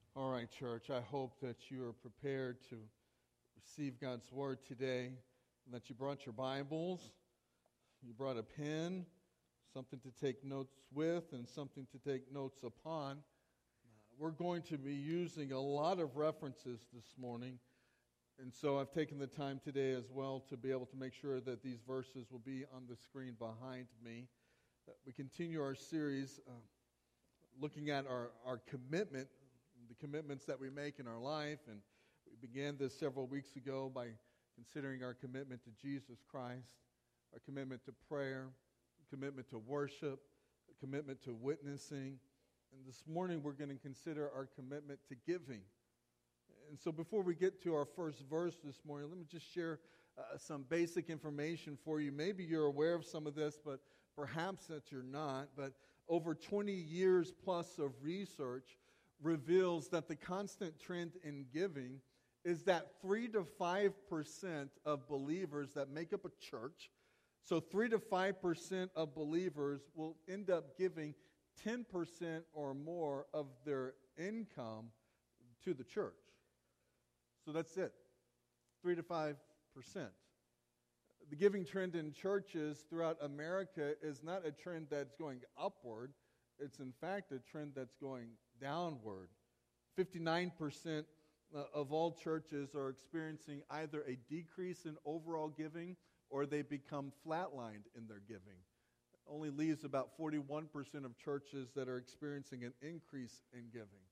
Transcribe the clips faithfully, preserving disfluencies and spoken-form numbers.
All right, church, I hope that you are prepared to receive God's Word today, and that you brought your Bibles, you brought a pen, something to take notes with, and something to take notes upon. Uh, we're going to be using a lot of references this morning, and so I've taken the time today as well to be able to make sure that these verses will be on the screen behind me. Uh, we continue our series uh, looking at our, our commitment, the commitments that we make in our life, and we began this several weeks ago by considering our commitment to Jesus Christ, our commitment to prayer, commitment to worship, a commitment to witnessing, and this morning we're going to consider our commitment to giving. And so before we get to our first verse this morning, let me just share uh, some basic information for you. Maybe you're aware of some of this, but perhaps that you're not. But over twenty years plus of research reveals that the constant trend in giving is that three to five percent of believers that make up a church, so three to five percent of believers will end up giving ten percent or more of their income to the church. So that's it, three to five percent. The giving trend in churches throughout America is not a trend that's going upward. It's in fact a trend that's going downward. fifty-nine percent of all churches are experiencing either a decrease in overall giving or they become flatlined in their giving. It only leaves about forty-one percent of churches that are experiencing an increase in giving.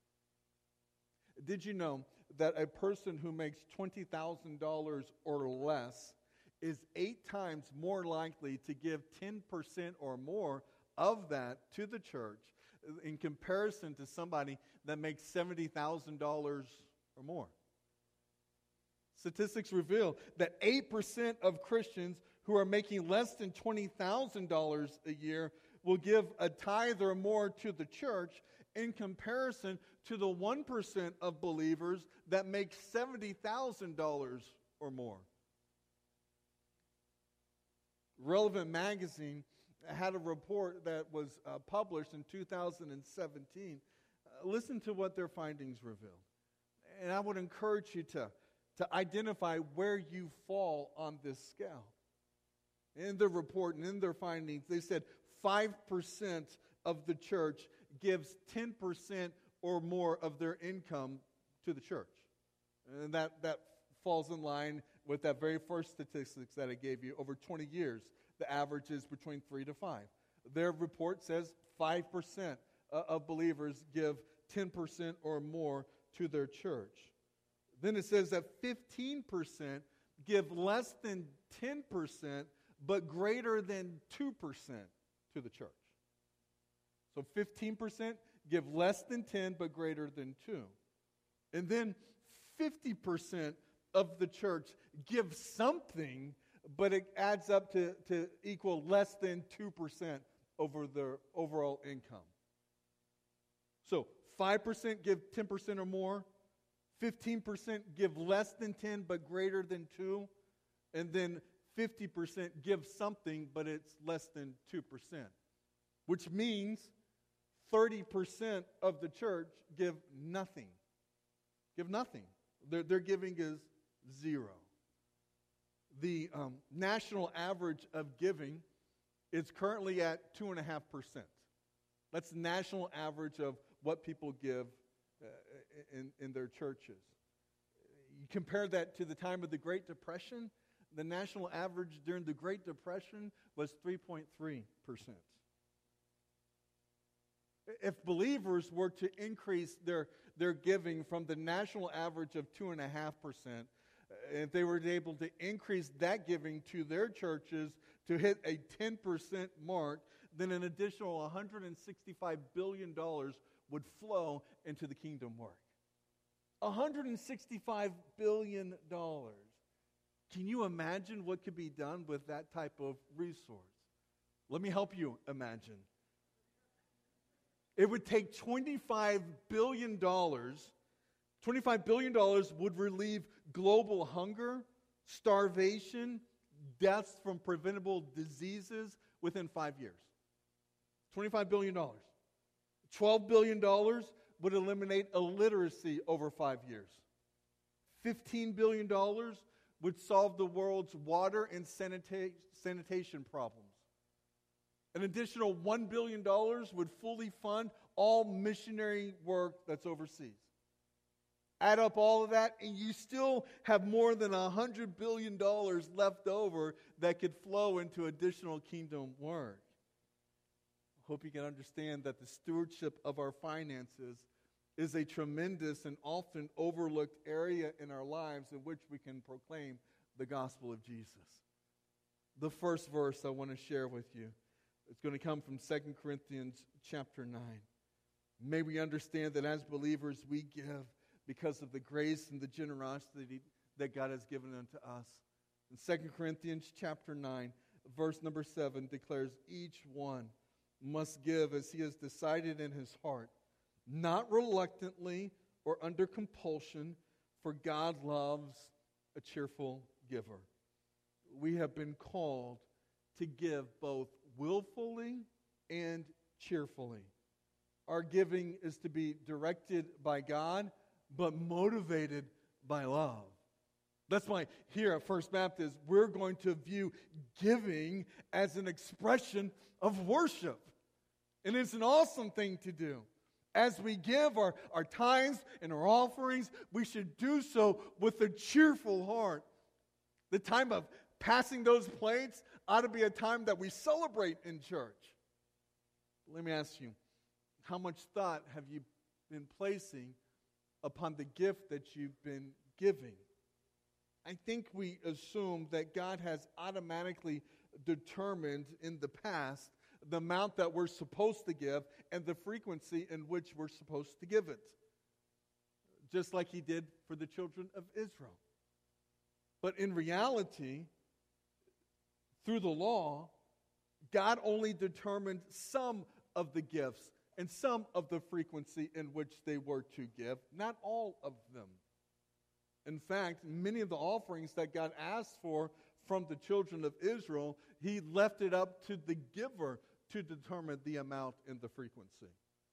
Did you know that a person who makes twenty thousand dollars or less is eight times more likely to give ten percent or more of that to the church in comparison to somebody that makes seventy thousand dollars or more? Statistics reveal that eight percent of Christians who are making less than twenty thousand dollars a year will give a tithe or more to the church in comparison to the one percent of believers that make seventy thousand dollars or more. Relevant Magazine had a report that was uh, published in two thousand seventeen. Uh, listen to what their findings revealed. And I would encourage you to, to identify where you fall on this scale. In their report and in their findings, they said five percent of the church gives ten percent or more of their income to the church. And that, that falls in line with that very first statistics that I gave you. Over twenty years, the average is between three to five. Their report says five percent of believers give ten percent or more to their church. Then it says that fifteen percent give less than ten percent, but greater than two percent to the church. So fifteen percent give less than ten, but greater than two. And then fifty percent of the church give something, but it adds up to, to equal less than two percent over their overall income. So five percent give ten percent or more, fifteen percent give less than ten but greater than two, and then fifty percent give something but it's less than two percent, which means thirty percent of the church give nothing. Give nothing. Their, their giving is zero. The um, national average of giving is currently at two point five percent. That's the national average of what people give uh, in, in their churches. You compare that to the time of the Great Depression, the national average during the Great Depression was three point three percent. If believers were to increase their, their giving from the national average of two point five percent, if they were able to increase that giving to their churches to hit a ten percent mark, then an additional one hundred sixty-five billion dollars would flow into the kingdom work. one hundred sixty-five billion dollars. Can you imagine what could be done with that type of resource? Let me help you imagine. It would take twenty-five billion dollars. twenty-five billion dollars would relieve global hunger, starvation, deaths from preventable diseases within five years. twenty-five billion dollars. twelve billion dollars would eliminate illiteracy over five years. fifteen billion dollars would solve the world's water and sanita- sanitation problems. An additional one billion dollars would fully fund all missionary work that's overseas. Add up all of that, and you still have more than one hundred billion dollars left over that could flow into additional kingdom work. I hope you can understand that the stewardship of our finances is a tremendous and often overlooked area in our lives in which we can proclaim the gospel of Jesus. The first verse I want to share with you, it's going to come from Second Corinthians chapter nine. May we understand that as believers we give because of the grace and the generosity that God has given unto us. In Second Corinthians chapter nine, verse number seven declares, each one must give as he has decided in his heart, not reluctantly or under compulsion, for God loves a cheerful giver. We have been called to give both willfully and cheerfully. Our giving is to be directed by God, but motivated by love. That's why here at First Baptist, we're going to view giving as an expression of worship. And it's an awesome thing to do. As we give our, our tithes and our offerings, we should do so with a cheerful heart. The time of passing those plates ought to be a time that we celebrate in church. Let me ask you, how much thought have you been placing upon the gift that you've been giving? I think we assume that God has automatically determined in the past the amount that we're supposed to give and the frequency in which we're supposed to give it. Just like he did for the children of Israel. But in reality, through the law, God only determined some of the gifts and some of the frequency in which they were to give, not all of them. In fact, many of the offerings that God asked for from the children of Israel, he left it up to the giver to determine the amount and the frequency.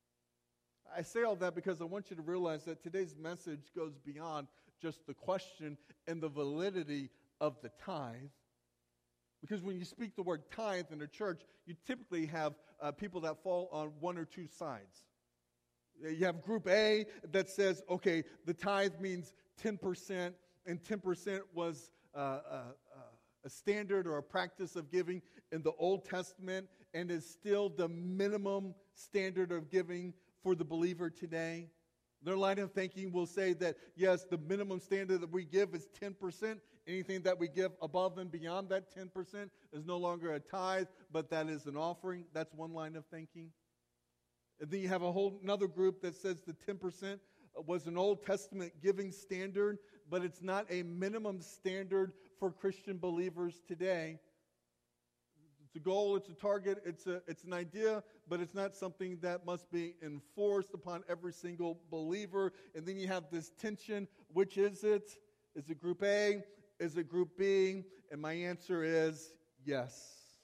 I say all that because I want you to realize that today's message goes beyond just the question and the validity of the tithe. Because when you speak the word tithe in a church, you typically have uh, people that fall on one or two sides. You have group A that says, okay, the tithe means ten percent, and ten percent was uh, uh, uh, a standard or a practice of giving in the Old Testament and is still the minimum standard of giving for the believer today. Their line of thinking will say that, yes, the minimum standard that we give is ten percent. Anything that we give above and beyond that ten percent is no longer a tithe, but that is an offering. That's one line of thinking. And then you have a whole another group that says the ten percent was an Old Testament giving standard, but it's not a minimum standard for Christian believers today. It's a goal, it's a target, it's a it's an idea, but it's not something that must be enforced upon every single believer. And then you have this tension. Which is it? Is it group A? Is it group B? And my answer is yes.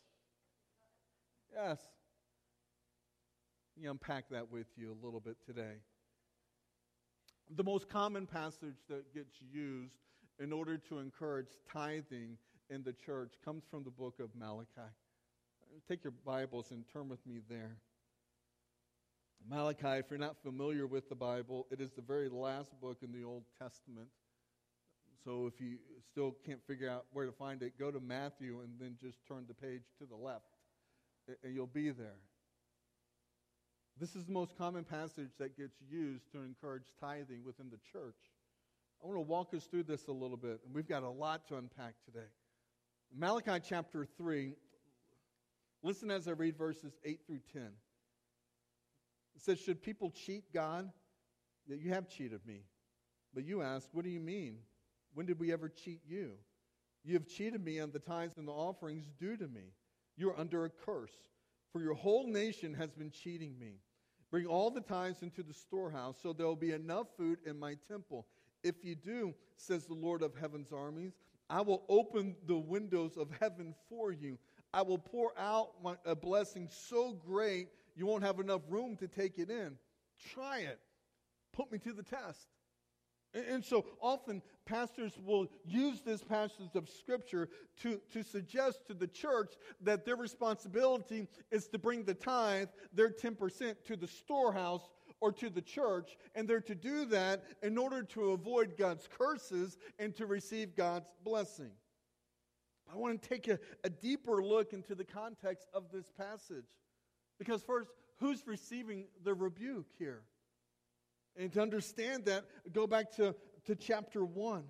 Yes. Let me unpack that with you a little bit today. The most common passage that gets used in order to encourage tithing in the church comes from the book of Malachi. Take your Bibles and turn with me there. Malachi, if you're not familiar with the Bible, it is the very last book in the Old Testament. So if you still can't figure out where to find it, go to Matthew and then just turn the page to the left, and you'll be there. This is the most common passage that gets used to encourage tithing within the church. I want to walk us through this a little bit, and we've got a lot to unpack today. Malachi chapter three, listen as I read verses eight through ten. It says, should people cheat God? Yeah, you have cheated me. But you ask, what do you mean? When did we ever cheat you? You have cheated me on the tithes and the offerings due to me. You are under a curse, for your whole nation has been cheating me. Bring all the tithes into the storehouse, so there will be enough food in my temple. If you do, says the Lord of heaven's armies, I will open the windows of heaven for you. I will pour out my, a blessing so great you won't have enough room to take it in. Try it. Put me to the test. And, and so often pastors will use this passage of Scripture to, to suggest to the church that their responsibility is to bring the tithe, their ten percent, to the storehouse or to the church, and they're to do that in order to avoid God's curses and to receive God's blessing. I want to take a, a deeper look into the context of this passage. Because first, who's receiving the rebuke here? And to understand that, go back to, to chapter one.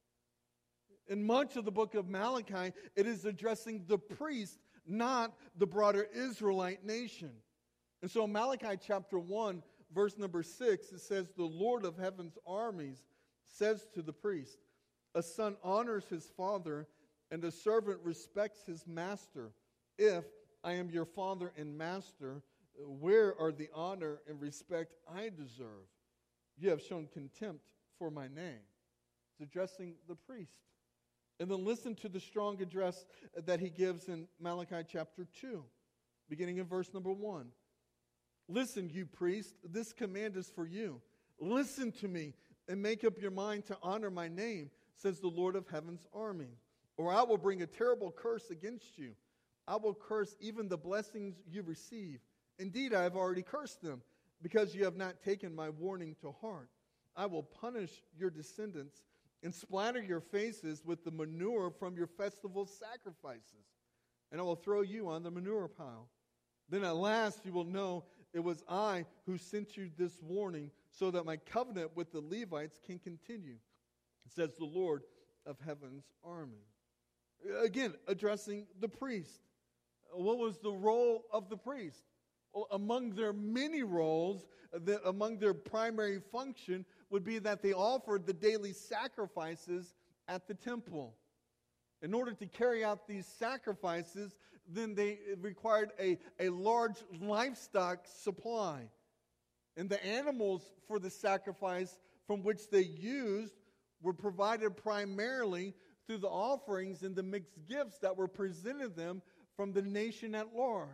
In much of the book of Malachi, it is addressing the priest, not the broader Israelite nation. And so in Malachi chapter one, verse number six, it says, the Lord of heaven's armies says to the priest, a son honors his father, and a servant respects his master. If I am your father and master, where are the honor and respect I deserve? You have shown contempt for my name. It's addressing the priest. And then listen to the strong address that he gives in Malachi chapter two, beginning in verse number one. Listen, you priest, this command is for you. Listen to me and make up your mind to honor my name, says the Lord of heaven's army. Or I will bring a terrible curse against you. I will curse even the blessings you receive. Indeed, I have already cursed them, because you have not taken my warning to heart. I will punish your descendants and splatter your faces with the manure from your festival sacrifices. And I will throw you on the manure pile. Then at last you will know it was I who sent you this warning, so that my covenant with the Levites can continue, says the Lord of heaven's army. Again, addressing the priest. What was the role of the priest? Well, among their many roles, the, among their primary function would be that they offered the daily sacrifices at the temple. In order to carry out these sacrifices, then they required a, a large livestock supply. And the animals for the sacrifice from which they used were provided primarily through the offerings and the mixed gifts that were presented them from the nation at large.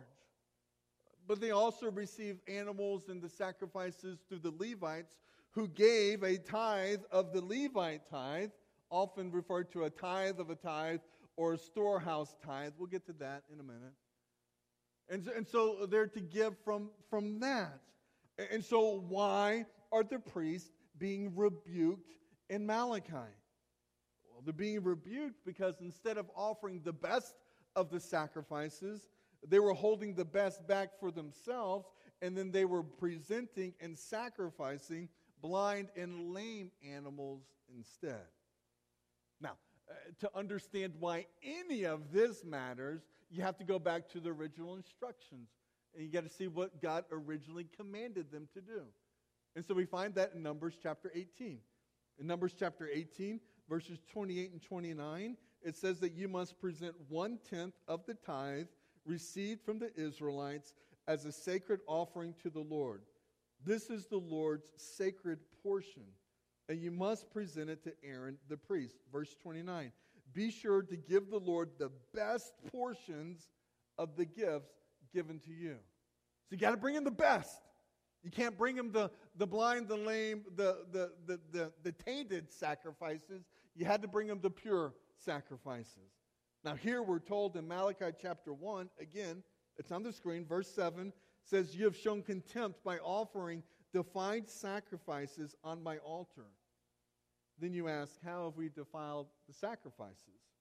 But they also received animals and the sacrifices through the Levites, who gave a tithe of the Levite tithe, often referred to a tithe of a tithe or a storehouse tithe. We'll get to that in a minute. And so, and so they're to give from, from that. And so why are the priests being rebuked in Malachi? Well, they're being rebuked because instead of offering the best of the sacrifices, they were holding the best back for themselves, and then they were presenting and sacrificing blind and lame animals instead. Now, uh, to understand why any of this matters, you have to go back to the original instructions, and you got to see what God originally commanded them to do. And so we find that in Numbers chapter eighteen. In Numbers chapter eighteen, verses twenty-eight and twenty-nine, it says that you must present one-tenth of the tithe received from the Israelites as a sacred offering to the Lord. This is the Lord's sacred portion, and you must present it to Aaron the priest. Verse twenty-nine, be sure to give the Lord the best portions of the gifts given to you. So you got to bring him the best. You can't bring him the, the blind, the lame, the, the, the, the, the tainted sacrifices. You had to bring him the pure sacrifices. Now here we're told in Malachi chapter one, again, it's on the screen, verse seven, says, you have shown contempt by offering defiled sacrifices on my altar. Then you ask, how have we defiled the sacrifices?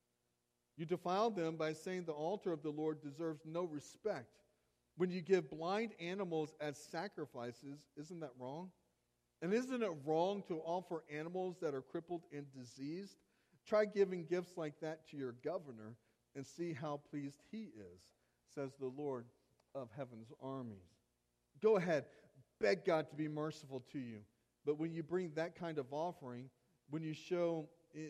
You defiled them by saying the altar of the Lord deserves no respect. When you give blind animals as sacrifices, isn't that wrong? And isn't it wrong to offer animals that are crippled and diseased? Try giving gifts like that to your governor and see how pleased he is, says the Lord of heaven's armies. Go ahead, beg God to be merciful to you. But when you bring that kind of offering, when you show,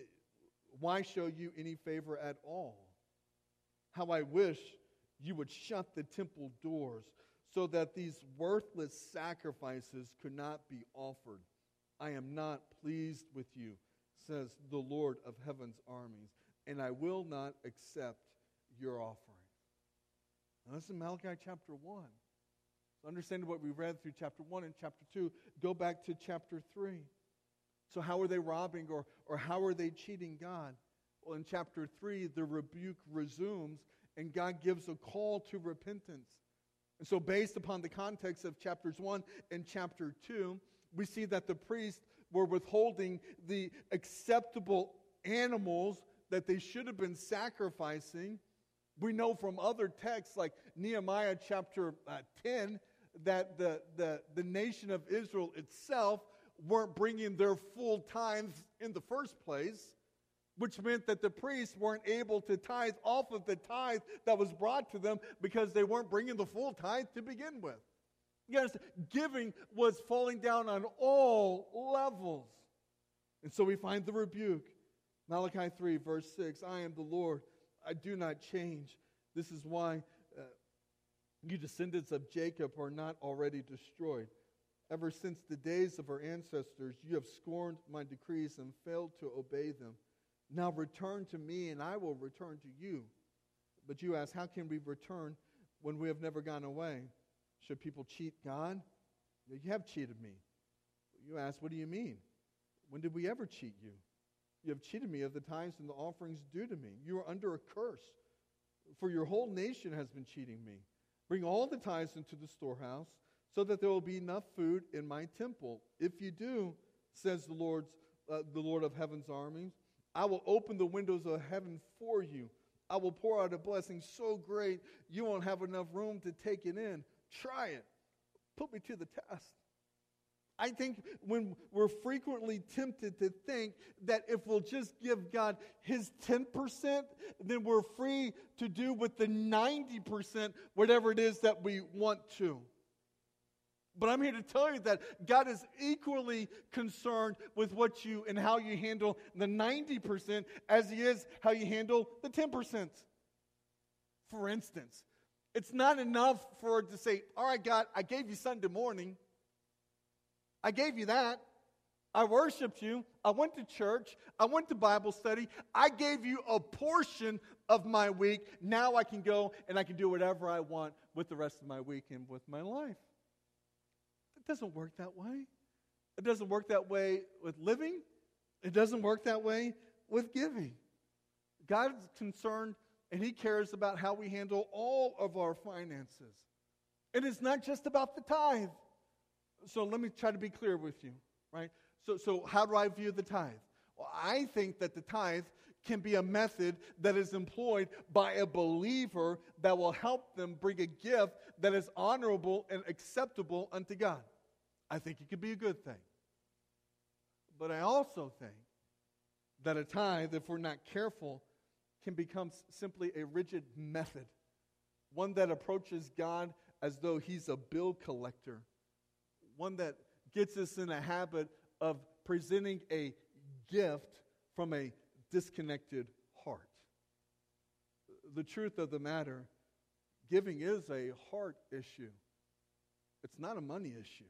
why show you any favor at all? How I wish you would shut the temple doors so that these worthless sacrifices could not be offered. I am not pleased with you, says the Lord of heaven's armies, and I will not accept your offering. Now, this is Malachi chapter one. Understanding what we read through chapter one and chapter two, go back to chapter three. So how are they robbing or, or how are they cheating God? Well, in chapter three, the rebuke resumes and God gives a call to repentance. And so based upon the context of chapters one and chapter two, we see that the priests were withholding the acceptable animals that they should have been sacrificing. We know from other texts like Nehemiah chapter uh, ten that the, the, the nation of Israel itself weren't bringing their full tithes in the first place, which meant that the priests weren't able to tithe off of the tithe that was brought to them because they weren't bringing the full tithe to begin with. Yes, giving was falling down on all levels. And so we find the rebuke. Malachi three, verse six, I am the Lord, I do not change. This is why uh, you descendants of Jacob are not already destroyed. Ever since the days of our ancestors, you have scorned my decrees and failed to obey them. Now return to me, and I will return to you. But you ask, how can we return when we have never gone away? Should people cheat God? You have cheated me. You ask, what do you mean? When did we ever cheat you? You have cheated me of the tithes and the offerings due to me. You are under a curse, for your whole nation has been cheating me. Bring all the tithes into the storehouse, so that there will be enough food in my temple. If you do, says the Lord's, uh, the Lord of heaven's armies, I will open the windows of heaven for you. I will pour out a blessing so great you won't have enough room to take it in. Try it. Put me to the test. I think when we're frequently tempted to think that if we'll just give God his ten percent, then we're free to do with the ninety percent whatever it is that we want to. But I'm here to tell you that God is equally concerned with what you and how you handle the ninety percent as he is how you handle the ten percent. For instance, it's not enough for it to say, all right, God, I gave you Sunday morning. I gave you that. I worshiped you. I went to church. I went to Bible study. I gave you a portion of my week. Now I can go and I can do whatever I want with the rest of my week and with my life. It doesn't work that way. It doesn't work that way with living. It doesn't work that way with giving. God's concerned and he cares about how we handle all of our finances. And it's not just about the tithe. So let me try to be clear with you, right? So, so how do I view the tithe? Well, I think that the tithe can be a method that is employed by a believer that will help them bring a gift that is honorable and acceptable unto God. I think it could be a good thing. But I also think that a tithe, if we're not careful, can become simply a rigid method, one that approaches God as though he's a bill collector, one that gets us in a habit of presenting a gift from a disconnected heart. The truth of the matter, giving is a heart issue. It's not a money issue.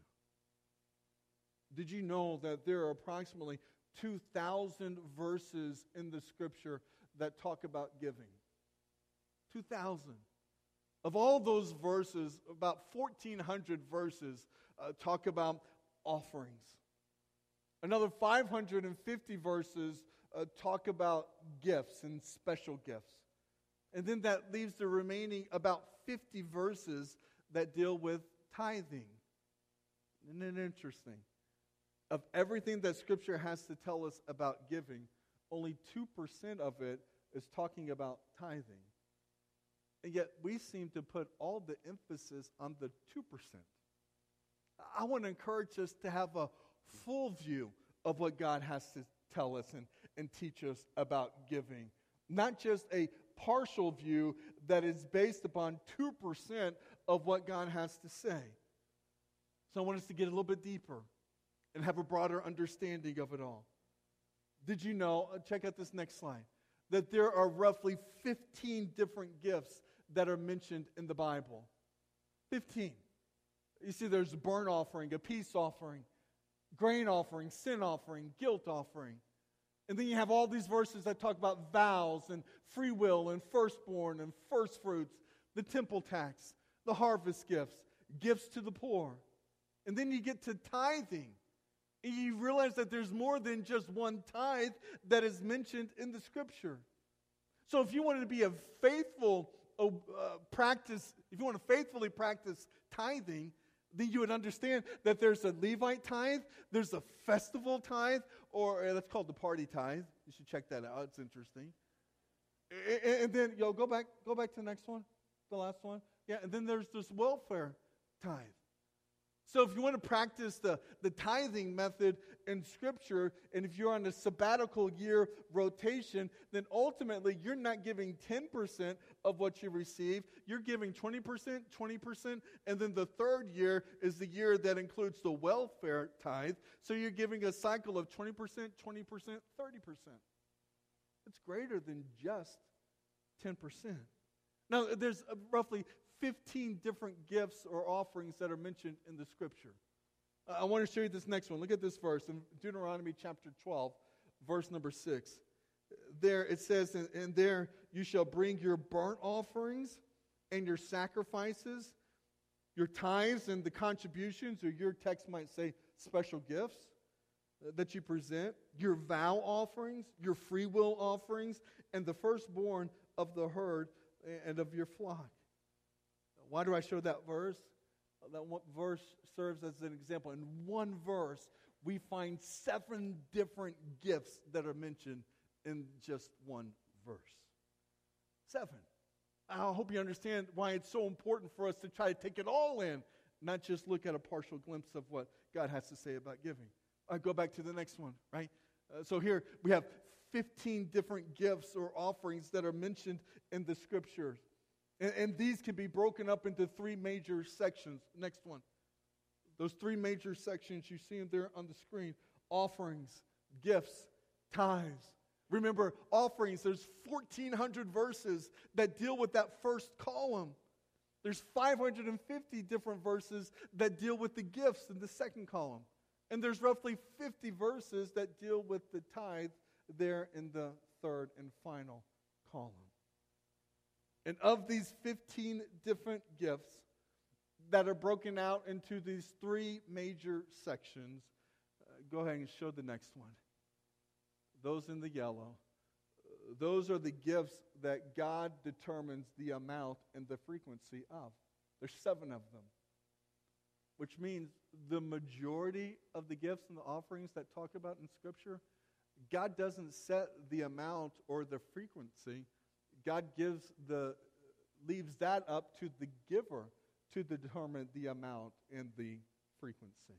Did you know that there are approximately two thousand verses in the Scripture that talk about giving? two thousand. Of all those verses, about fourteen hundred verses uh, talk about offerings. Another five hundred fifty verses uh, talk about gifts and special gifts. And then that leaves the remaining about fifty verses that deal with tithing. Isn't it interesting? Of everything that Scripture has to tell us about giving, only two percent of it is talking about tithing. And yet we seem to put all the emphasis on the two percent. I want to encourage us to have a full view of what God has to tell us and, and teach us about giving. Not just a partial view that is based upon two percent of what God has to say. So I want us to get a little bit deeper and have a broader understanding of it all. Did you know, uh, check out this next slide, that there are roughly fifteen different gifts that are mentioned in the Bible? fifteen. You see, there's a burnt offering, a peace offering, grain offering, sin offering, guilt offering. And then you have all these verses that talk about vows and free will and firstborn and first fruits, the temple tax, the harvest gifts, gifts to the poor. And then you get to tithing. And you realize that there's more than just one tithe that is mentioned in the Scripture. So if you wanted to be a faithful uh, practice, if you want to faithfully practice tithing, then you would understand that there's a Levite tithe, there's a festival tithe, or uh, that's called the party tithe. You should check that out. It's interesting. And, and then, yo, go back, go back to the next one, the last one. Yeah, and then there's this welfare tithe. So if you want to practice the, the tithing method in Scripture, and if you're on a sabbatical year rotation, then ultimately you're not giving ten percent of what you receive. You're giving twenty percent, twenty percent, and then the third year is the year that includes the welfare tithe. So you're giving a cycle of twenty percent, twenty percent, thirty percent. It's greater than just ten percent. Now, there's roughly fifteen different gifts or offerings that are mentioned in the Scripture. Uh, I want to show you this next one. Look at this verse in Deuteronomy chapter twelve, verse number six. There it says, and, and there you shall bring your burnt offerings and your sacrifices, your tithes and the contributions, or your text might say special gifts uh, that you present, your vow offerings, your free will offerings, and the firstborn of the herd and of your flock. Why do I show that verse? That one verse serves as an example. In one verse, we find seven different gifts that are mentioned in just one verse. Seven. I hope you understand why it's so important for us to try to take it all in, not just look at a partial glimpse of what God has to say about giving. I go back to the next one, right? Uh, so here we have fifteen different gifts or offerings that are mentioned in the Scriptures. And, and these can be broken up into three major sections. Next one. Those three major sections, you see them there on the screen. Offerings, gifts, tithes. Remember, offerings, there's fourteen hundred verses that deal with that first column. There's five hundred fifty different verses that deal with the gifts in the second column. And there's roughly fifty verses that deal with the tithe there in the third and final column. And of these fifteen different gifts that are broken out into these three major sections, uh, go ahead and show the next one. Those in the yellow. Uh, those are the gifts that God determines the amount and the frequency of. There's seven of them. Which means the majority of the gifts and the offerings that talk about in Scripture, God doesn't set the amount or the frequency. God gives the leaves that up to the giver to determine the amount and the frequency.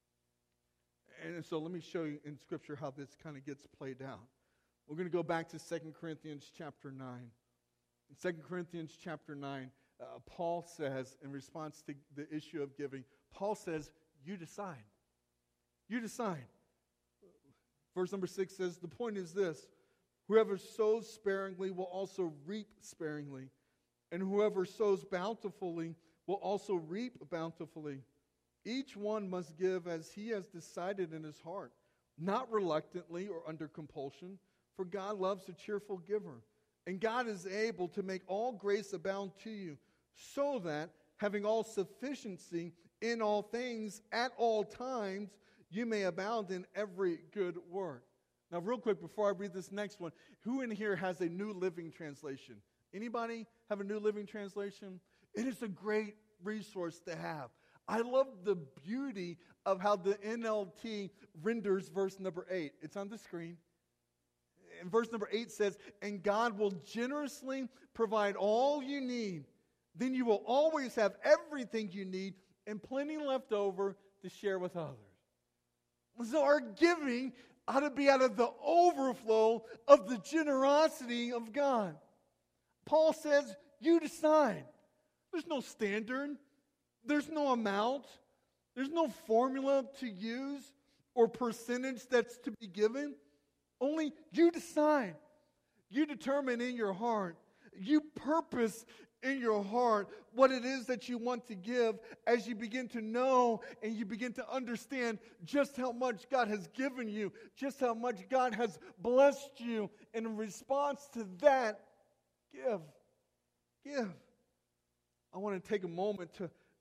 And so let me show you in Scripture how this kind of gets played out. We're going to go back to Second Corinthians chapter nine. In Second Corinthians chapter nine, uh, Paul says, in response to the issue of giving, Paul says, you decide. You decide. Verse number six says, the point is this: whoever sows sparingly will also reap sparingly, and whoever sows bountifully will also reap bountifully. Each one must give as he has decided in his heart, not reluctantly or under compulsion, for God loves a cheerful giver. And God is able to make all grace abound to you, so that, having all sufficiency in all things at all times, you may abound in every good work. Now, real quick, before I read this next one, who in here has a New Living Translation? Anybody have a New Living Translation? It is a great resource to have. I love the beauty of how the N L T renders verse number eight. It's on the screen. And verse number eight says, and God will generously provide all you need. Then you will always have everything you need and plenty left over to share with others. So our giving ought to be out of the overflow of the generosity of God. Paul says, you decide. There's no standard. There's no amount. There's no formula to use or percentage that's to be given. Only you decide. You determine in your heart. You purpose in your heart what it is that you want to give as you begin to know and you begin to understand just how much God has given you, just how much God has blessed you. And in response to that, give. Give. I want to take a moment to,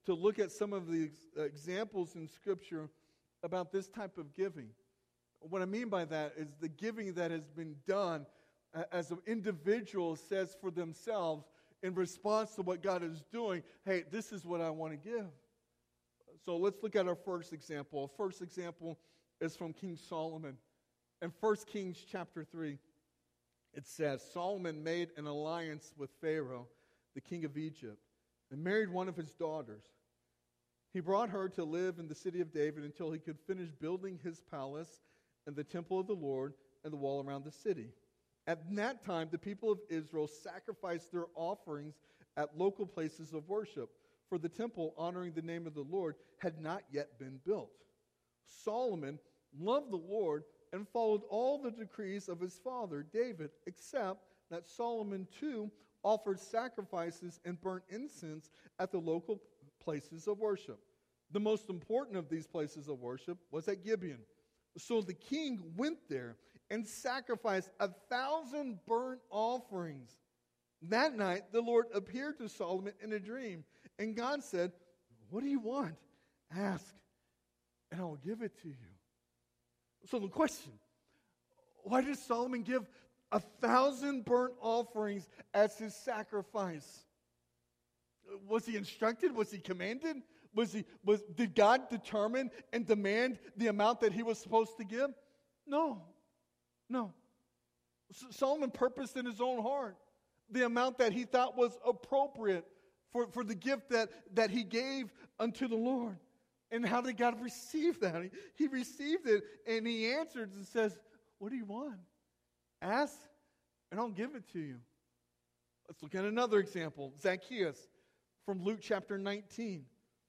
to look at some of the ex- examples in Scripture about this type of giving. What I mean by that is the giving that has been done uh, as an individual says for themselves in response to what God is doing. Hey, this is what I want to give. So let's look at our first example. Our first example is from King Solomon. In First Kings chapter three, it says, Solomon made an alliance with Pharaoh, the king of Egypt, and married one of his daughters. He brought her to live in the city of David until he could finish building his palace and the temple of the Lord and the wall around the city. At that time, the people of Israel sacrificed their offerings at local places of worship, for the temple honoring the name of the Lord had not yet been built. Solomon loved the Lord and followed all the decrees of his father David, except that Solomon too offered sacrifices and burnt incense at the local places of worship. The most important of these places of worship was at Gibeon. So the king went there and sacrificed a thousand burnt offerings. That night the Lord appeared to Solomon in a dream, and God said, "What do you want? Ask, and I will give it to you." So the question, why did Solomon give a thousand burnt offerings as his sacrifice? Was he instructed? Was he commanded? Was he, was, did God determine and demand the amount that he was supposed to give? No. No. S- Solomon purposed in his own heart the amount that he thought was appropriate for, for the gift that, that he gave unto the Lord. And how did God receive that? He, he received it, and he answered and says, "What do you want? Ask, and I'll give it to you." Let's look at another example. Zacchaeus from Luke chapter nineteen.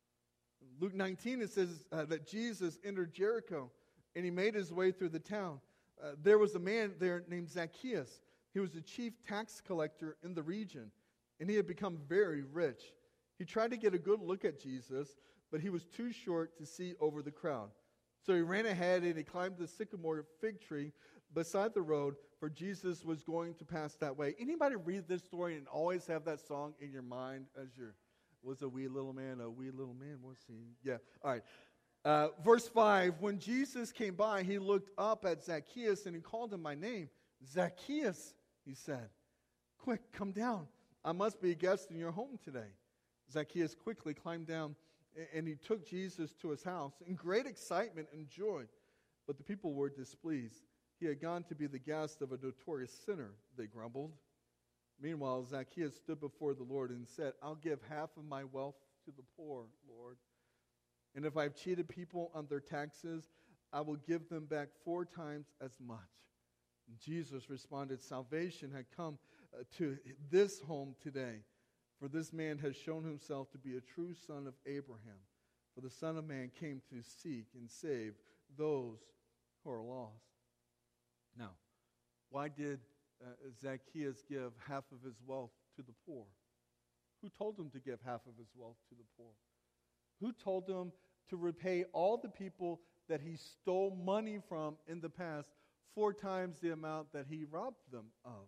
Luke nineteen, it says uh, that Jesus entered Jericho, and he made his way through the town. Uh, there was a man there named Zacchaeus. He was the chief tax collector in the region, and he had become very rich. He tried to get a good look at Jesus, but he was too short to see over the crowd. So he ran ahead and he climbed the sycamore fig tree beside the road, for Jesus was going to pass that way. Anybody read this story and always have that song in your mind as you're, was a wee little man, a wee little man, was he? Yeah, all right. Uh, verse five, when Jesus came by, he looked up at Zacchaeus and he called him by name. "Zacchaeus," he said, "quick, come down. I must be a guest in your home today." Zacchaeus quickly climbed down, and he took Jesus to his house in great excitement and joy. But the people were displeased. He had gone to be the guest of a notorious sinner, they grumbled. Meanwhile, Zacchaeus stood before the Lord and said, "I'll give half of my wealth to the poor, Lord. And if I've cheated people on their taxes, I will give them back four times as much." And Jesus responded, "Salvation had come uh, to this home today. For this man has shown himself to be a true son of Abraham. For the Son of Man came to seek and save those who are lost." Now, why did uh, Zacchaeus give half of his wealth to the poor? Who told him to give half of his wealth to the poor? Who told him to repay all the people that he stole money from in the past four times the amount that he robbed them of?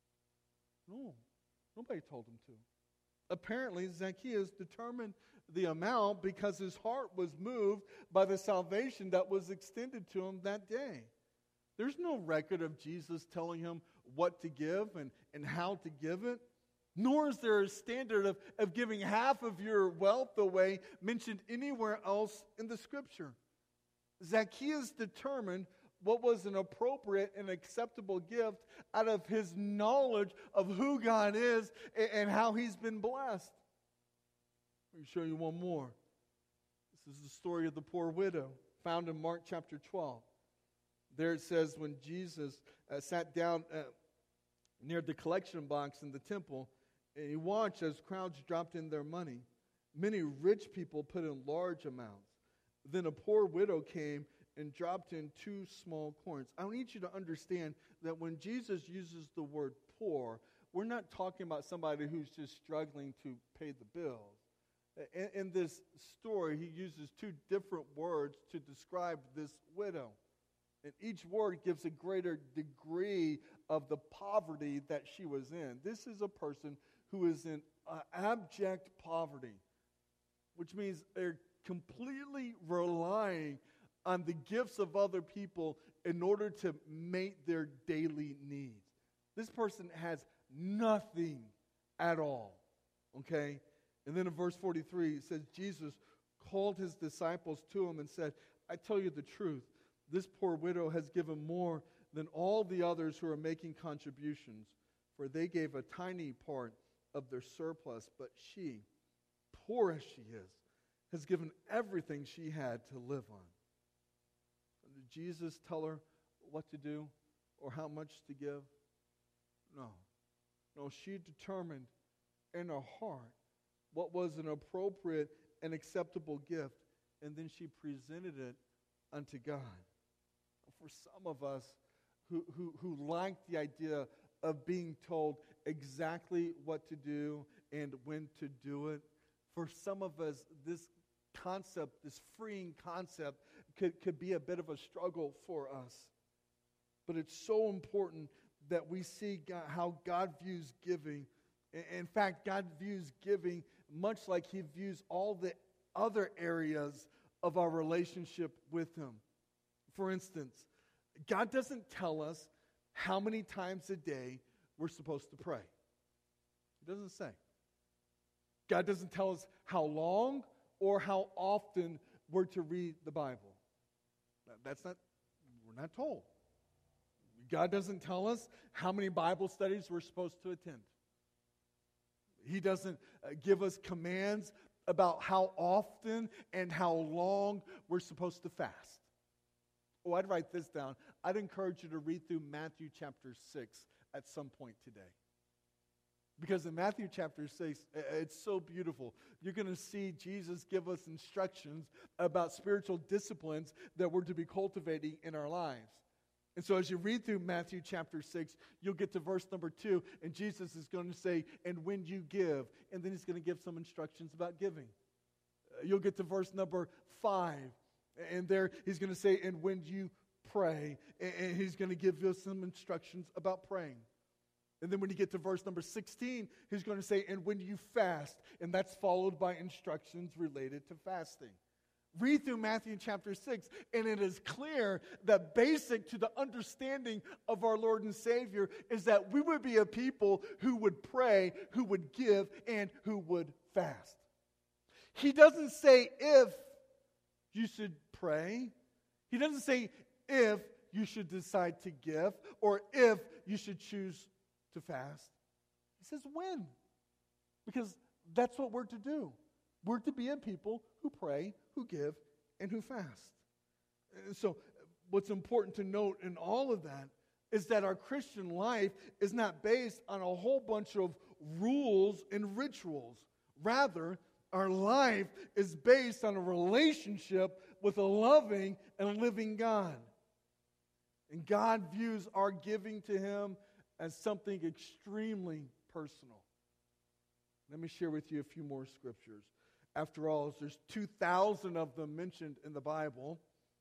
No, nobody told him to. Apparently, Zacchaeus determined the amount because his heart was moved by the salvation that was extended to him that day. There's no record of Jesus telling him what to give and, and how to give it. Nor is there a standard of, of giving half of your wealth away mentioned anywhere else in the Scripture. Zacchaeus determined what was an appropriate and acceptable gift out of his knowledge of who God is and, and how he's been blessed. Let me show you one more. This is the story of the poor widow, found in Mark chapter twelve. There it says, when Jesus uh, sat down uh, near the collection box in the temple, and he watched as crowds dropped in their money. Many rich people put in large amounts. Then a poor widow came and dropped in two small coins. I need you to understand that when Jesus uses the word poor, we're not talking about somebody who's just struggling to pay the bills. In, in this story, he uses two different words to describe this widow. And each word gives a greater degree of the poverty that she was in. This is a person who is in uh, abject poverty. which means they're completely relying on the gifts of other people in order to meet their daily needs. This person has nothing at all, okay? And then in verse forty-three, it says, Jesus called his disciples to him and said, I tell you the truth, this poor widow has given more than all the others who are making contributions, for they gave a tiny part of their surplus, but she, poor as she is, has given everything she had to live on. Did Jesus tell her what to do or how much to give? No. No, she determined in her heart what was an appropriate and acceptable gift, and then she presented it unto God. For some of us who, who, who like the idea of being told exactly what to do and when to do it, for some of us, this concept, this freeing concept, could, could be a bit of a struggle for us. But it's so important that we see God, how God views giving. In fact, God views giving much like he views all the other areas of our relationship with him. For instance, God doesn't tell us how many times a day we're supposed to pray. He doesn't say. God doesn't tell us how long or how often we're to read the Bible. That's not, we're not told. God doesn't tell us how many Bible studies we're supposed to attend. He doesn't uh, give us commands about how often and how long we're supposed to fast. Oh, I'd write this down. I'd encourage you to read through Matthew chapter six at some point today. Because in Matthew chapter six, it's so beautiful. You're going to see Jesus give us instructions about spiritual disciplines that we're to be cultivating in our lives. And so as you read through Matthew chapter six, you'll get to verse number two, and Jesus is going to say, and when you give, and then he's going to give some instructions about giving. Uh, you'll get to verse number five, and there he's going to say, and when you pray, and, and he's going to give you some instructions about praying. And then when you get to verse number sixteen, he's going to say, and when you fast, and that's followed by instructions related to fasting. Read through Matthew chapter six, and it is clear that basic to the understanding of our Lord and Savior is that we would be a people who would pray, who would give, and who would fast. He doesn't say if you should pray. He doesn't say if you should decide to give or if you should choose to fast. He says when. Because that's what we're to do. We're to be a people who pray, who give, and who fast. And so what's important to note in all of that is that our Christian life is not based on a whole bunch of rules and rituals. Rather, our life is based on a relationship with a loving and living God. And God views our giving to him as something extremely personal. Let me share with you a few more scriptures. After all, there's two thousand of them mentioned in the Bible.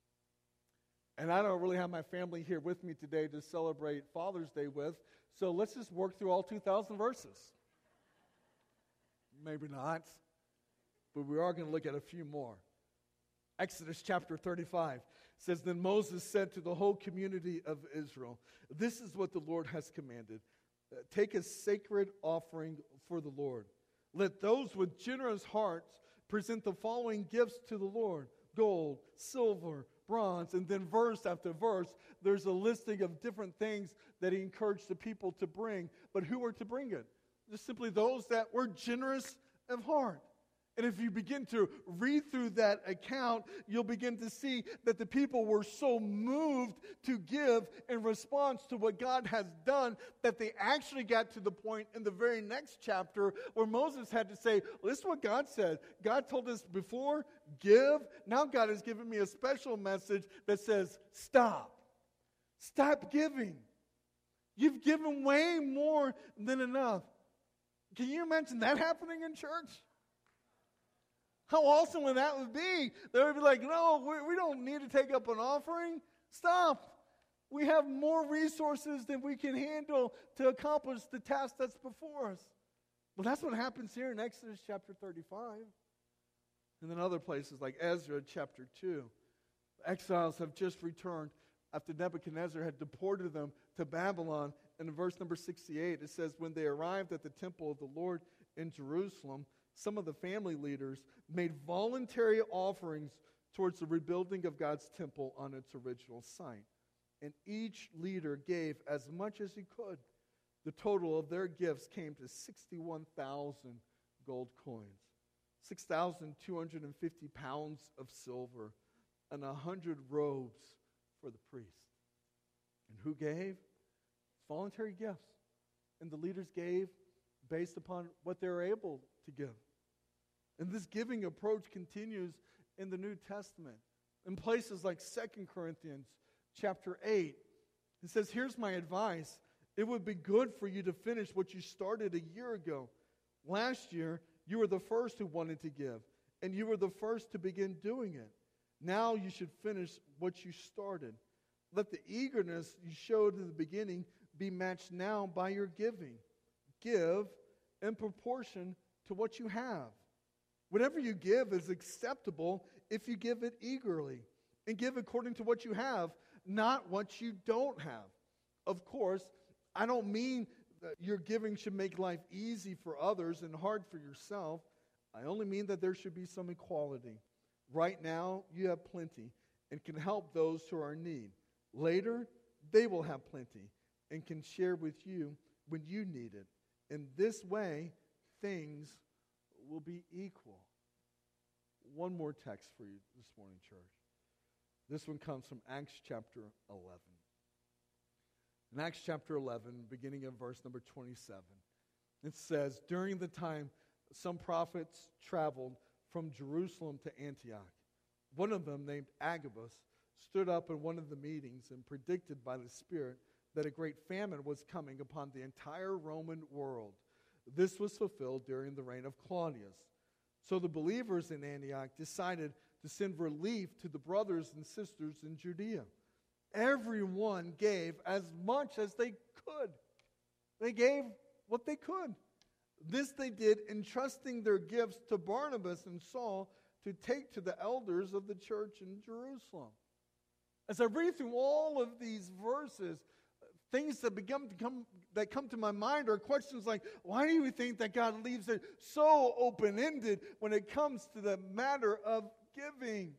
And I don't really have my family here with me today to celebrate Father's Day with. So let's just work through all two thousand verses. Maybe not. But we are going to look at a few more. Exodus chapter thirty-five says, Then Moses said to the whole community of Israel, This is what the Lord has commanded. Take a sacred offering for the Lord. Let those with generous hearts present the following gifts to the Lord: gold, silver, bronze. And then verse after verse, there's a listing of different things that he encouraged the people to bring. But who were to bring it? Just simply those that were generous of heart. And if you begin to read through that account, you'll begin to see that the people were so moved to give in response to what God has done that they actually got to the point in the very next chapter where Moses had to say, well, this is what God said. God told us before, give. Now God has given me a special message that says, stop. Stop giving. You've given way more than enough. Can you imagine that happening in church? How awesome would that would be? They would be like, no, we, we don't need to take up an offering. Stop. We have more resources than we can handle to accomplish the task that's before us. Well, that's what happens here in Exodus chapter thirty-five. And then other places like Ezra chapter two. Exiles have just returned after Nebuchadnezzar had deported them to Babylon. And in verse number sixty-eight, it says, when they arrived at the temple of the Lord in Jerusalem, some of the family leaders made voluntary offerings towards the rebuilding of God's temple on its original site. And each leader gave as much as he could. The total of their gifts came to sixty-one thousand gold coins, six thousand two hundred fifty pounds of silver, and one hundred robes for the priest. And who gave? Voluntary gifts. And the leaders gave based upon what they were able to give. And this giving approach continues in the New Testament. In places like Second Corinthians chapter eight, it says, here's my advice. It would be good for you to finish what you started a year ago. Last year, you were the first who wanted to give, and you were the first to begin doing it. Now you should finish what you started. Let the eagerness you showed in the beginning be matched now by your giving. Give in proportion to what you have. Whatever you give is acceptable if you give it eagerly. And give according to what you have, not what you don't have. Of course, I don't mean that your giving should make life easy for others and hard for yourself. I only mean that there should be some equality. Right now, you have plenty and can help those who are in need. Later, they will have plenty and can share with you when you need it. In this way, things will be equal. One more text for you this morning, church. This one comes from Acts chapter eleven. In Acts chapter eleven, beginning of verse number twenty-seven, it says, during the time some prophets traveled from Jerusalem to Antioch. One of them, named Agabus, stood up in one of the meetings and predicted by the Spirit that a great famine was coming upon the entire Roman world. This was fulfilled during the reign of Claudius. So the believers in Antioch decided to send relief to the brothers and sisters in Judea. Everyone gave as much as they could. They gave what they could. This they did, entrusting their gifts to Barnabas and Saul to take to the elders of the church in Jerusalem. As I read through all of these verses, things that become to come that come to my mind are questions like, why do you think that God leaves it so open-ended when it comes to the matter of giving?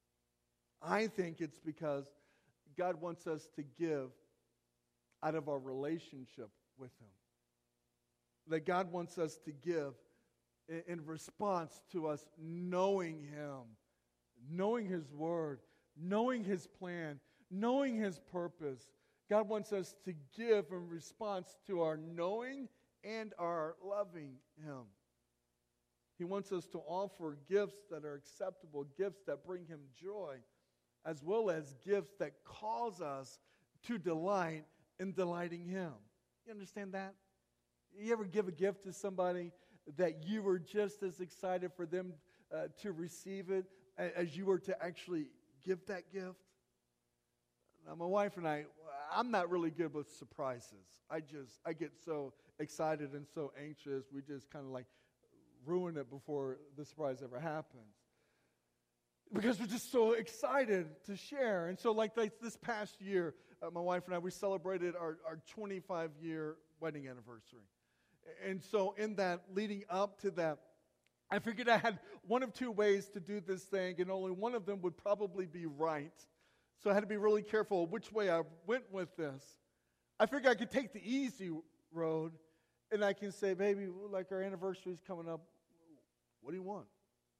I think it's because God wants us to give out of our relationship with Him. That God wants us to give in, in response to us knowing Him, knowing His Word, knowing His plan, knowing His purpose. God wants us to give in response to our knowing and our loving Him. He wants us to offer gifts that are acceptable, gifts that bring Him joy, as well as gifts that cause us to delight in delighting Him. You understand that? You ever give a gift to somebody that you were just as excited for them uh, to receive it as you were to actually give that gift? Now, my wife and I, I'm not really good with surprises. I just, I get so excited and so anxious. We just kind of like ruin it before the surprise ever happens. Because we're just so excited to share. And so like, like this past year, uh, my wife and I, we celebrated our, our twenty-five-year wedding anniversary. And so in that, leading up to that, I figured I had one of two ways to do this thing, and only one of them would probably be right. So I had to be really careful which way I went with this. I figured I could take the easy road, and I can say, baby, like our anniversary's coming up, what do you want?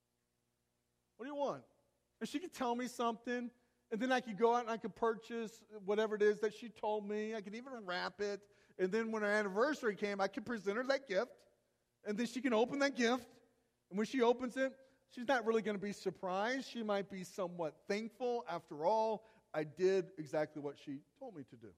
What do you want? And she could tell me something, and then I could go out and I could purchase whatever it is that she told me. I could even wrap it. And then when our anniversary came, I could present her that gift, and then she can open that gift. And when she opens it, she's not really going to be surprised. She might be somewhat thankful. After all, I did exactly what she told me to do.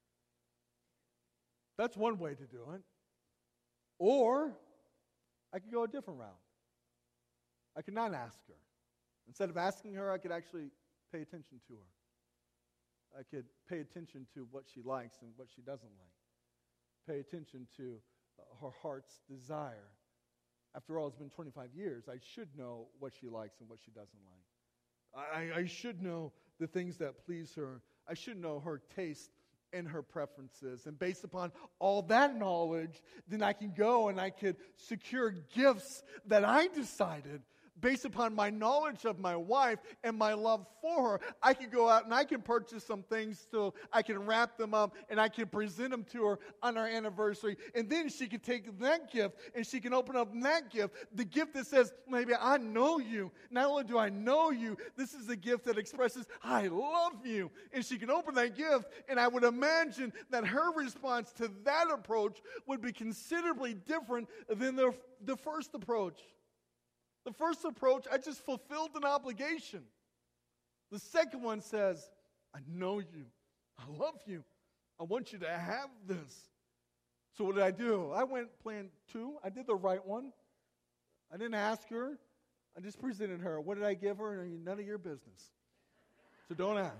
That's one way to do it. Or I could go a different route. I could not ask her. Instead of asking her, I could actually pay attention to her. I could pay attention to what she likes and what she doesn't like. Pay attention to uh, her heart's desire. After all, it's been twenty-five years. I should know what she likes and what she doesn't like. I, I should know the things that please her. I should know her taste and her preferences. And based upon all that knowledge, then I can go and I could secure gifts that I decided. Based upon my knowledge of my wife and my love for her, I can go out and I can purchase some things so I can wrap them up and I can present them to her on our anniversary. And then she can take that gift and she can open up that gift, the gift that says, maybe I know you. Not only do I know you, this is a gift that expresses, I love you. And she can open that gift, and I would imagine that her response to that approach would be considerably different than the, the first approach. The first approach, I just fulfilled an obligation. The second one says, I know you. I love you. I want you to have this. So what did I do? I went plan two. I did the right one. I didn't ask her. I just presented her. What did I give her? None of your business. So don't ask.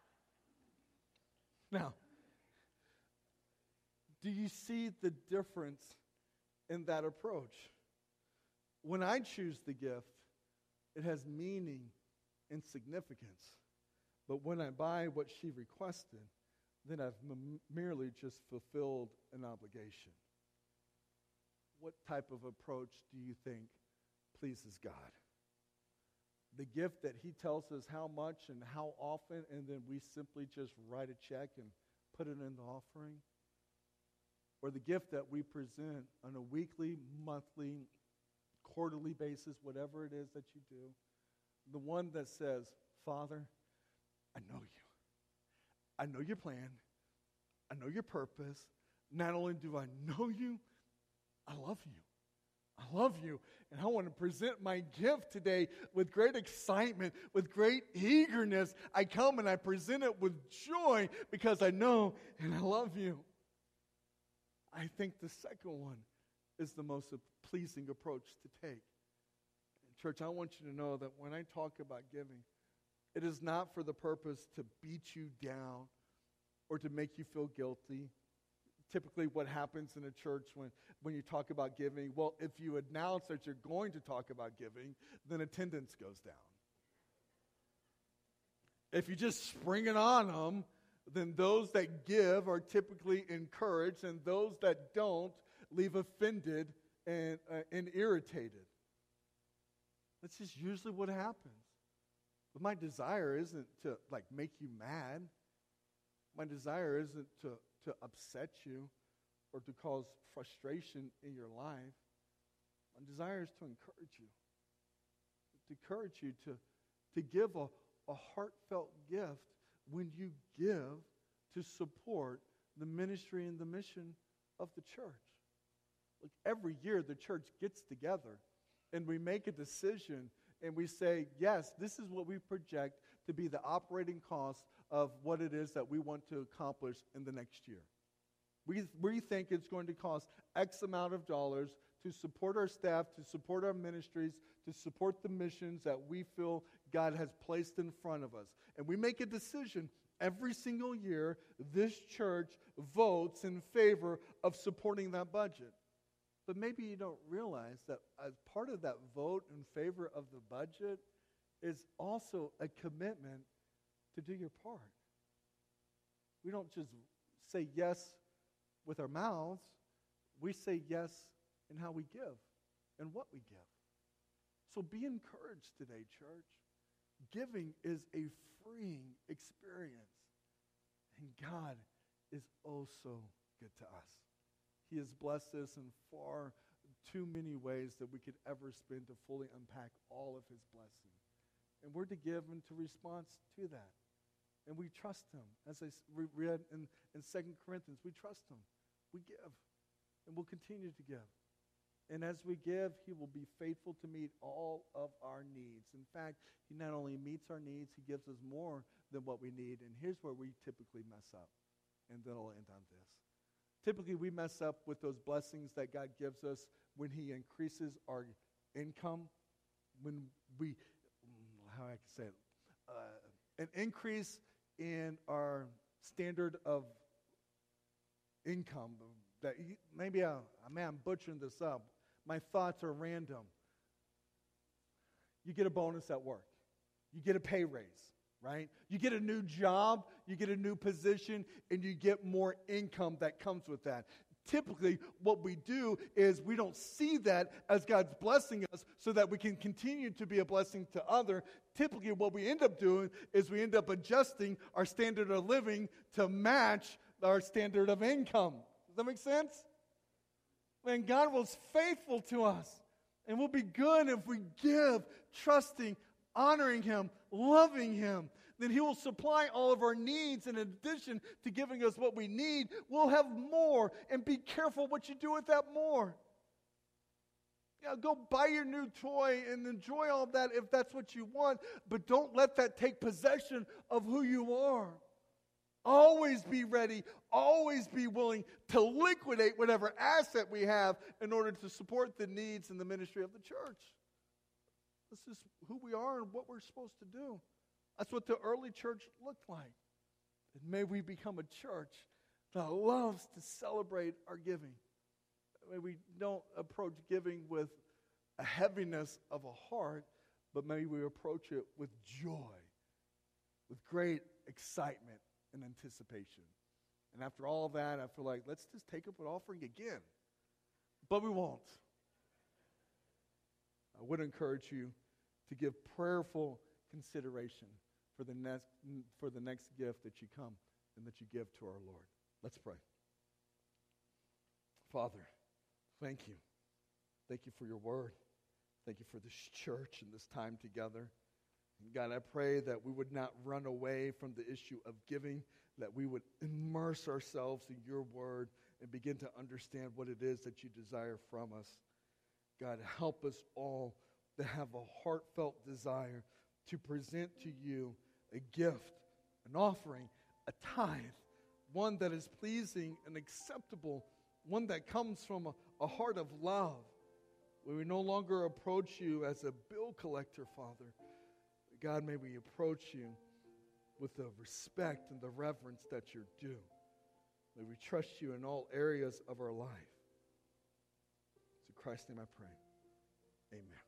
Now, do you see the difference in that approach? When I choose the gift, it has meaning and significance. But when I buy what she requested, then I've m- merely just fulfilled an obligation. What type of approach do you think pleases God? The gift that he tells us how much and how often, and then we simply just write a check and put it in the offering? Or the gift that we present on a weekly, monthly, quarterly basis, whatever it is that you do, the one that says, Father, I know you. I know your plan. I know your purpose. Not only do I know you, I love you. I love you. And I want to present my gift today with great excitement, with great eagerness. I come and I present it with joy because I know and I love you. I think the second one is the most pleasing approach to take. Church, I want you to know that when I talk about giving, it is not for the purpose to beat you down or to make you feel guilty. Typically what happens in a church when, when you talk about giving, well, if you announce that you're going to talk about giving, then attendance goes down. If you just spring it on them, then those that give are typically encouraged, and those that don't leave offended and, uh, and irritated. That's just usually what happens. But my desire isn't to like make you mad. My desire isn't to, to upset you or to cause frustration in your life. My desire is to encourage you. To encourage you to, to give a, a heartfelt gift when you give to support the ministry and the mission of the church. Like every year the church gets together and we make a decision and we say, yes, this is what we project to be the operating cost of what it is that we want to accomplish in the next year. We, we think it's going to cost X amount of dollars to support our staff, to support our ministries, to support the missions that we feel God has placed in front of us. And we make a decision every single year. This church votes in favor of supporting that budget. But maybe you don't realize that as part of that vote in favor of the budget is also a commitment to do your part. We don't just say yes with our mouths. We say yes in how we give and what we give. So be encouraged today, church. Giving is a freeing experience. And God is oh so good to us. He has blessed us in far too many ways that we could ever spend to fully unpack all of his blessing. And we're to give into response to that. And we trust him. As I read in, in Second Corinthians, we trust him. We give. And we'll continue to give. And as we give, he will be faithful to meet all of our needs. In fact, he not only meets our needs, he gives us more than what we need. And here's where we typically mess up. And then I'll end on this. Typically, we mess up with those blessings that God gives us when he increases our income, when we, how I can say it, uh, an increase in our standard of income. That maybe I, I mean, I'm butchering this up, my thoughts are random. You get a bonus at work. You get a pay raise, right? You get a new job, you get a new position, and you get more income that comes with that. Typically, what we do is we don't see that as God's blessing us so that we can continue to be a blessing to others. Typically, what we end up doing is we end up adjusting our standard of living to match our standard of income. Does that make sense? Man, God was faithful to us. And we'll be good if we give, trusting, honoring Him, loving Him. Then He will supply all of our needs. In addition to giving us what we need, we'll have more. And be careful what you do with that more. Yeah, go buy your new toy and enjoy all of that if that's what you want. But don't let that take possession of who you are. Always be ready. Always be willing to liquidate whatever asset we have in order to support the needs and the ministry of the church. This is who we are and what we're supposed to do. That's what the early church looked like. And may we become a church that loves to celebrate our giving. May we don't approach giving with a heaviness of a heart, but may we approach it with joy, with great excitement and anticipation. And after all that, I feel like, let's just take up an offering again. But we won't. I would encourage you to give prayerful consideration for the next for the next gift that you come and that you give to our Lord. Let's pray. Father, thank you. Thank you for your word. Thank you for this church and this time together. And God, I pray that we would not run away from the issue of giving, that we would immerse ourselves in your word and begin to understand what it is that you desire from us. God, help us all to have a heartfelt desire to present to you a gift, an offering, a tithe, one that is pleasing and acceptable, one that comes from a, a heart of love, where we no longer approach you as a bill collector, Father. God, may we approach you with the respect and the reverence that you're due. May we trust you in all areas of our life. It's in Christ's name I pray. Amen.